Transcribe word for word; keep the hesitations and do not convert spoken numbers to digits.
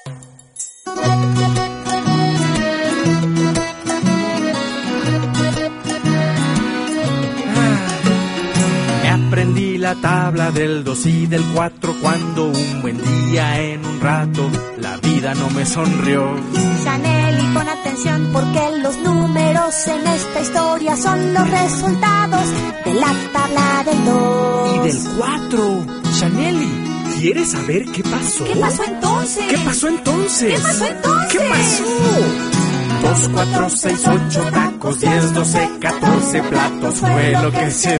Aprendí la tabla del dos y del cuatro cuando un buen día en un rato la vida no me sonrió. Chanel, y pon atención porque los números en esta historia son los resultados de la tabla del dos. Y del cuatro. Chaneli, ¿quieres saber qué pasó? ¿Qué pasó entonces? ¿Qué pasó entonces? ¿Qué pasó entonces? ¿Qué pasó? Dos, cuatro, seis, ocho tacos, diez, doce, catorce platos fue lo que se